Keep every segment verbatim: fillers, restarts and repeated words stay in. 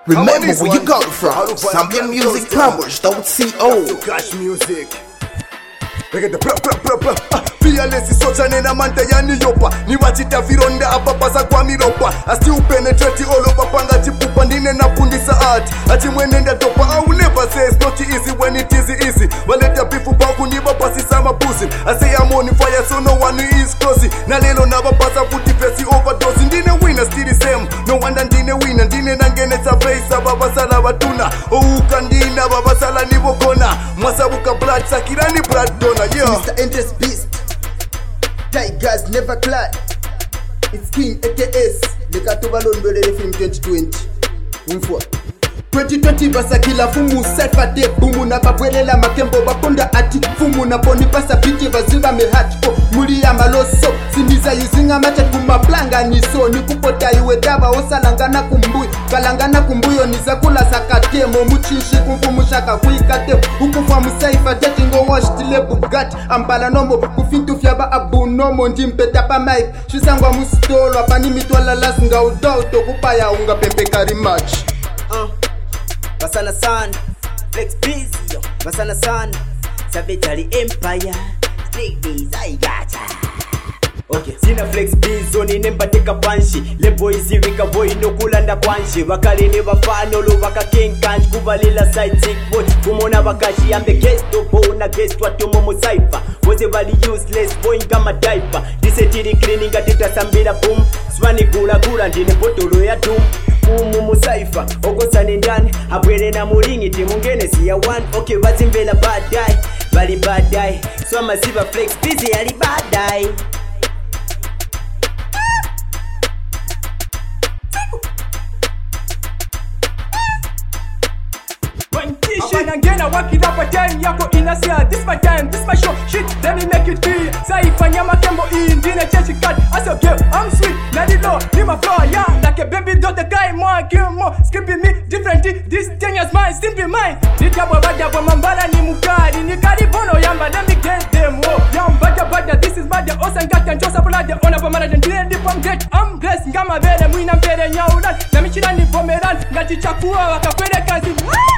Remember where you got it from. Zambia Music Plumbers dot co. Cash music. Look at the blah blah blah blah. Ah, fearless socha nena manta yani yopa. Ni wachita vironda apa pasa kwa miropa. I still penetrate all over panga chipupa nine na pundisa art. Ati mwenenda topa. I will never say it's not easy when it is easy. Waleta bifu pa kuniba pasi sama pussy. I say I'm on fire so no one is close. Na lelo naba pasa futi pesi overdose. Ndine winner still the same. No wonder ndine winner. Ndine nangene sa face baba sala batuna. Oh ukandina baba sala nibokona. Masabuka blood sakirani blood donor. Yeah. Mister Endless Beast, Tigers never clad. It's King A K S. The Katubalon Brother film twenty twenty. Umfwa twenty twenty basa kila fumu selfa de bumu na babwelela makembo bakonda ati fumu na poni basa biti baziba me hatko muri ya maloso simiza yuzinga macha kumaplanga niso nikupota iwe daba osalangana kumbui kalangana kumbuyo nizakula sakatemo muchishi kumfumu shaka kuikate ukufa musaifa datingo wash tile bugatti ambala nombo kufintu fyaba abunomo ndimpeta pa mic shisangwa musitolo apani mitwala lasinga udauto kupaya unga pepe kari match. uh. Basana San, Flex Busy, Basana San, Savage Empire, Snake Days, I gotcha. Okay, sina Flex Busy, zoni nemba teka panshi. Le boys wika boy no kulanda kwanshi. Wakali ne bafano lo waka king kanch. Kubalila side sick boy, kumona wakashi. I'm the guest of bona guest watu momo cypher. Was a valley useless boy ngama diaper. Disetiri cleaning atita sambira boom. Swani gula gula ndine botolo ya doom. Umu musaifa, okosani ndani abwele na muringi timungene siya one. Okay, wazimbela badai, bali badai. Swama ziva Flex Busy ali badai. Ngena working up a time yako inasia. This my time, this my show. Shit, let me make it clear. Saifa nyama kembo in dina chechi cut. I say girl, I'm sweet. Nadi low, ni my flow, yeah. Like a baby daughter guy, more kill more. Skipping me different. This thing is mine, simply mine. Nikabo bada kwa mambala ni mukari. Nikari bono yamba, let me get them. Oh, yam bada bada. This is bada. Osanga can just apply the honor for manager. Ndi from get. I'm blessed. Ngama bere mwina bere nyaulan. Na michina ni pomeran. Ngati chakua wakakwede kazi.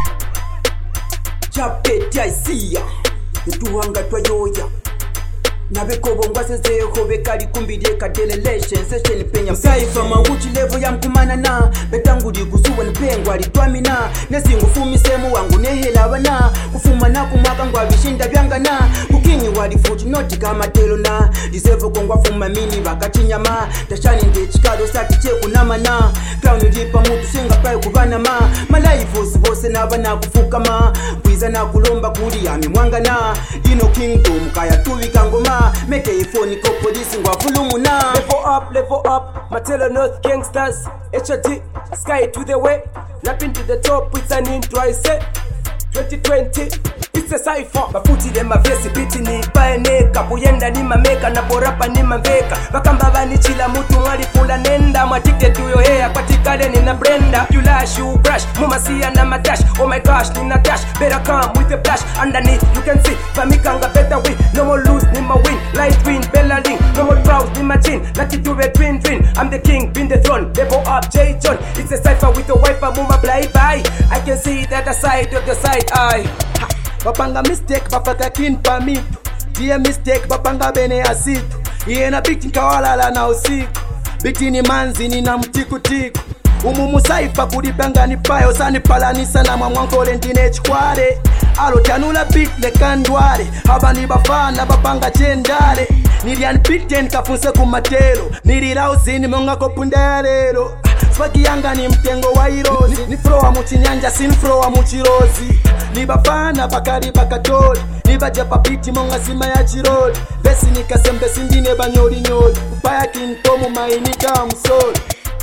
Chapeti aisiya Utuhanga twayoya Nabekobo ngwasezeho bekali kumbidye kadelelation Session penya Saifa mawuchi levo ya mkumana na Betangudi kusuwa nipengwa litwamina Nesingu fumi semu wangu nehela wana Kufuma na kumaka ngwa vishinda vyangana Kukinyi wali fuchi noti kama telo na Disevo kongwa fuma mini wakati nyama Tashani nde chikado saki cheku na mana Crown ulipa mutu singa pae kubana ma Malaifu sibose na wana kufuka ma Kwiza na kulomba kuri ya mimwangana Ino kingdom kaya tuwi kangoma Make a phone ko police ngwa fulumuna. Level up, level up, Matelo North gangsters. H D, sky to the way, lapping to the top, it's an intro I say. twenty twenty, it's a cypher. Mafuti de mavesi biti ni paeneka. Kuyenda ni mameka na porapa ni maveka. Wakamba vani chila mutu mwali fula nenda. I'm addicted to your hair, patikade ni na brenda. You lash, you brush, mama siya na madash. Oh my gosh, ni na dash, better come with a flash. Underneath, you can see, famikanga better win. No more lose, ni ma win. Light win, bella link. No more crowds, ni ma chin. Lucky to be twin twin. I'm the king, been the throne. Level up, J John. It's a cypher with a wife, mama play bye. I can see that the side of the side eye. Bapanga mistake bafaka kin pamitu. Tia mistake bapanga bene asitu. Iena biti nkawalala na usiku. Biti ni manzi ni na mtiku tiku. Umumu saifa kudipanga ni payo. Sani palanisa na mamwankole ndine chikware. Alo tianula bit le kandware. Haba ni bafana bapanga chendare. Nilian biten kafunse kumatelo. Nilirauzini monga kopundarelo. Swagi yanga ni mtengo wa irozi. Ni flowa muchinyanja sin flowa muchirozi. Ni bafana bakari bakatoli. Ni baja papiti monga sima ya chiroli. Besi ni kasembe sindine banyoli nyoli. Upaya kintomu mainika msoli.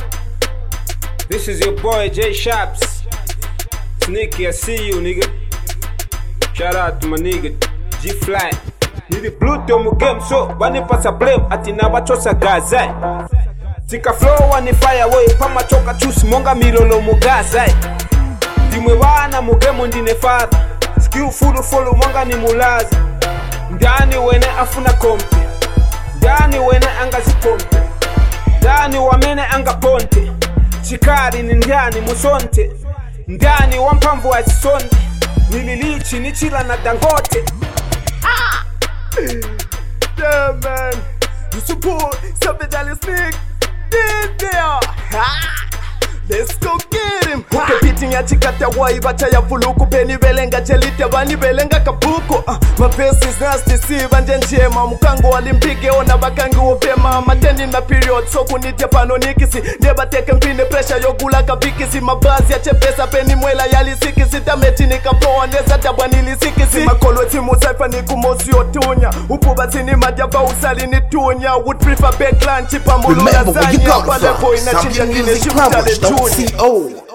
This is your boy J Shaps. Sneaky, I see you nigga. Shout out to my nigga G Fly. Nili Pluto mu game so wani pasa blame ati na bachosa gaza. Tika flow wani fire way pama choka chusi monga milolo mu gaza. Dimwe wana mu game ndine father. Skill full follow monga ni mulaza. Ndani wene afuna kompe. Ndani wene anga zipompe. Ndani wamene anga ponte. chikari ni ndani musonte ndani wa mpamvu wa zisonte nililichi nichila na Dangote. Ah! Damn man, you support Savage Ali Sneak in there. Ah! Let's go get him. Uke beating ya chikata wai bacha ya fuluku peni belenga chelite bani belenga kabuko. Uh, my best is nasty si banje njema mukango walimpige ona bakangi opema matendi na period so kunite pano nikisi neba teke mpine pressure yogula kabikisi mabazi ya chepesa peni mwela yali sikisi tameti nikapoa neza tabwa nilisikisi makolo timu saifa ni kumosi otunya upuba tini madaba usali ni tunya would prefer bed lunch pamulo Remember where you lasagna got it from. Zambia Music Plumbers, don't C O